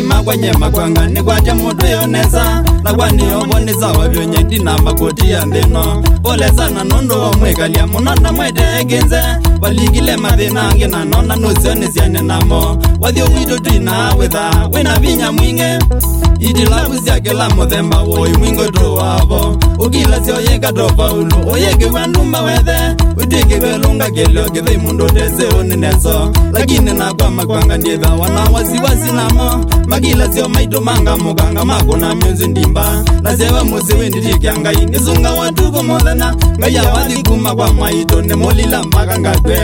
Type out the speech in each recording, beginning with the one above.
magwanye makwanga ni kwaje mudu yoneza na kwani oboneza wabyonye ndina makoti ya ndeno pole sana nondo omwegalia munona mwete egenze waligile mathina ngina nona nuzione ziane namo wathio witu twina witha wina vinya mwinge idilabu ziakela muthemba woi mwingo tu wavo ukila zio yeka topa ulu oyeke wandumba wethe utike welunga kelio kithei mundu tese unineso lakini nakwa makwanga ndietha wana wasiwasi namo makila zio maitu manga mukanga makuna myuzi ndimba na zewa musi windirikia ngai nisunga watuko muthena ngai awathi kuma kwa maitu ni mulila mpaka ngatwe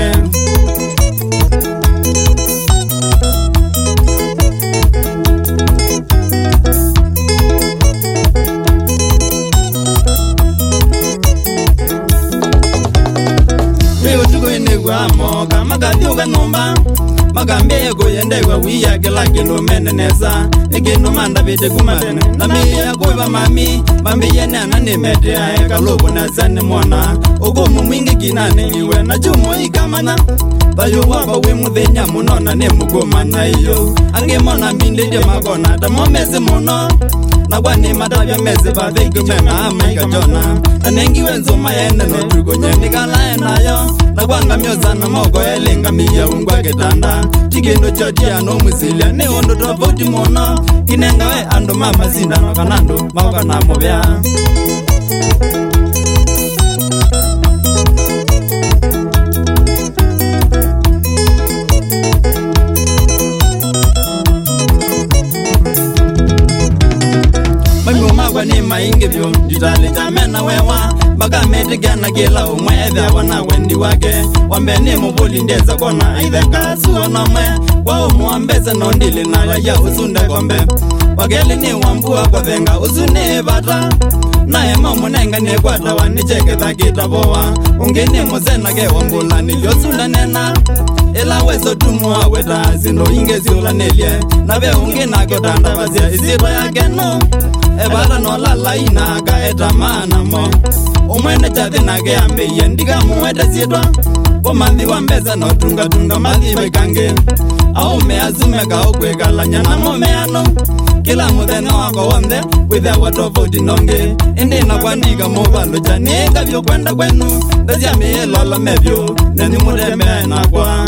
moka magathioga nomba magambie kuyendegwa wiya kila kindu meneneza ikindu mandavite kumatene na miya kuiva mami mambiye nena nimetea ekalubu nezani mwana ukumu mwingi kinane iwe na jumu ikamana tayo wapa wimuthenya munona ni mukumana iyo angimona mbindidye magona tamomezi muno na kwani matavya mezi vathikimena amaikajona anengiwe nzuma yene notukonye nikalae nayo na kwanga myozana moko elinga miya ungwa kitanda tikindu chotiano mwisilia ni undu tofauti muno kinengawe andu mamazindano kanandu maukana muvya ni maingi vyo ditali jamena wewa baka metigana kila umwe edha wana wendi wake wambeni muvuli ndeza kona aidha kasu wanamwe kwa umuambeze nondili na ya usunde kombe wakeli ni wambua kwa venga usune vata na ema munenga ni kwa tawa ni cheke thakita bowa ungeni muzena ke wambula niliosula nena ila wezo tumuwa weta zino ingezi ulanelie na ve ungena kotanda vazia iziro yake no ebara no lala inaga etamana mo umwene chathina ke ambiye ndiga muwete zitwa bomanthi wa mbeza no tunga mathi bekange au meazume ka okwekalanya na momeano kila muthenya wako wonde withe watofauti nonge indi na kwandika muvalo chanika vyo kwenda kwenu ndazia miilolo mevyo neni mutembea nakwa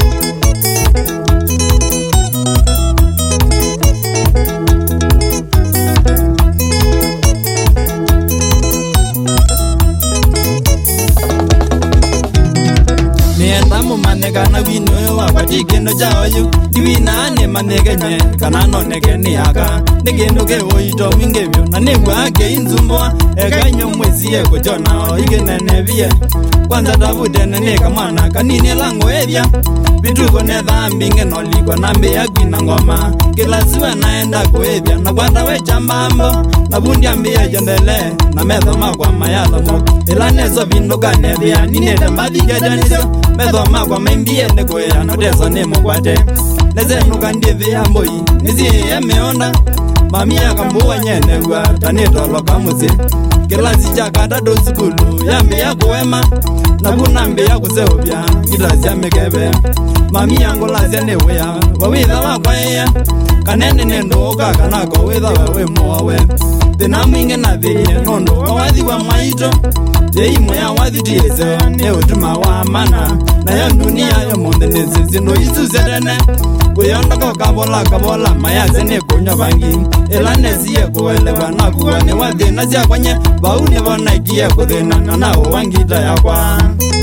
manegana wino wa kwatikendo chaoyu diwina ne manegenye kana no negeni aka negendo ke oito mingevyo na negwa ke inzumbo ekanyo mwezi eko jona igenene bie kwanza tavudene ne kamana kanine lango evya bituko ne dhambi ngenolikwa na mbe agwina ngoma kila siwe naenda kuevya na kwanda we chambambo na bundi ambia jendele na medhoma kwa mayalomo ila nezo vindogane vya nine tembadi gedanizo medhoma kwa membie nekwea notezo nemo kwate neze nukandivi ya mboi nizi emeonda mamia kambuwa nyenewa tanitoloka muzi kila zichakata do sikulu yambi ya kuwema na kunambi ya kuzeobya itazi ya mekebe mamia ngulazia newea wawitha wakwaeya kanene nendo okaka nako witha wawe mwawe thina mwingi na thiye nondo wawathi wa maito theimwe ya wathitiese ne utuma wa mana na ya dunia ya monde nese zino isu zedene kuyondoko kabola mayaze ne kunya bangi ela nesiye kuelewa na kuwa ne wathina cia kwanye bauni bona ikie kuthina na wangita yakwa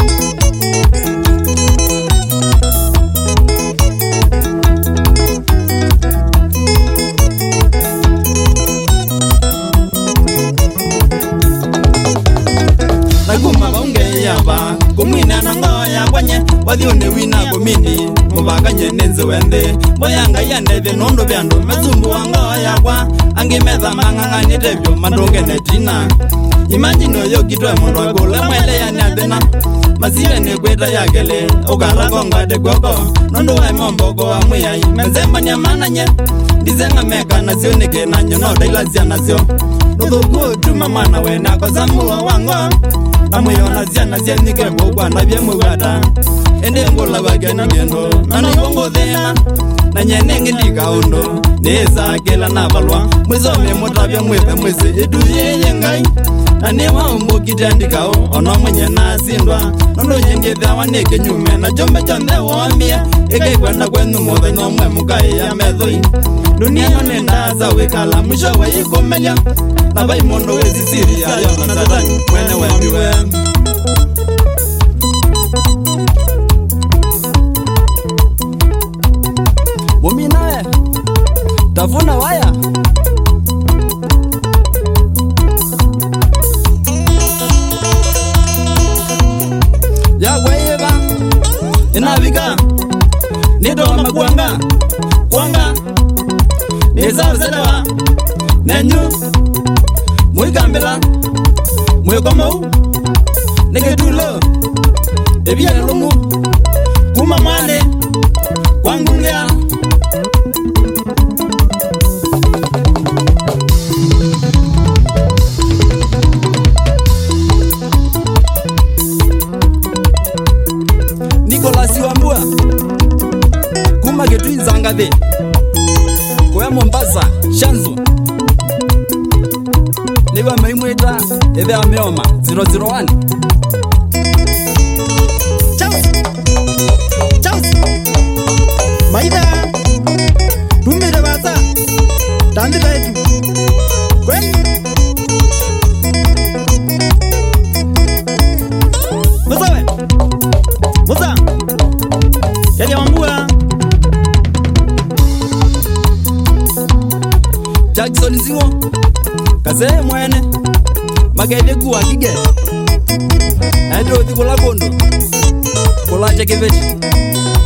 kumwina na ngoya kwanye wathione wina kumini mubaganye nenze wende moyanga yandeve nondo byandu mezumbu wa ngoya kwa angimetha mangangani tevyo mandonge netina imagine yo kitwa mundu akula mwele ya nathina masire ne kweta yakele ukarago ngade goko nondo wa momboko wa mwiyai mezemba nyamananye ndizenga meka na sio nike na nyono dailazia na sio nodoko tuma mana wena kwa zamu wango amuyona ziana zianike kwa na byemwe wada ende ngola bagani gendo nana yongo thena na nyenenge ndika ondo neza kila na balwa mwizome mutabya mwepe mweze eduye ngai anewa umboki tandikao ono mwenye nasindwa nono yengedha waneke nyume na jombe chonde wamia eke kwenda kwenu mothe no mwe mukai ya methoi dunia yone ndaza wekala mwisho wa ikomelia na bai mondo wezi siri ayo na tatani mwene wembiwe muminae tafuna waya ya waiva inavika nidoma kwanga nizazedewa nenyu mwikambila mwikomou niketulo ebyelumu kuma mwande kwangulya Nikolasi Wambua kuma Getui Zangathe kwa Mombasa Shanzu niba maimweta ebe ameoma 001 Chaus maida tumire bata tandika yetu kweli Musa Kenya Wambua Jackson Zingo Kase mwene Magede kuwa kige Edo thikula kondo Kula chekeveti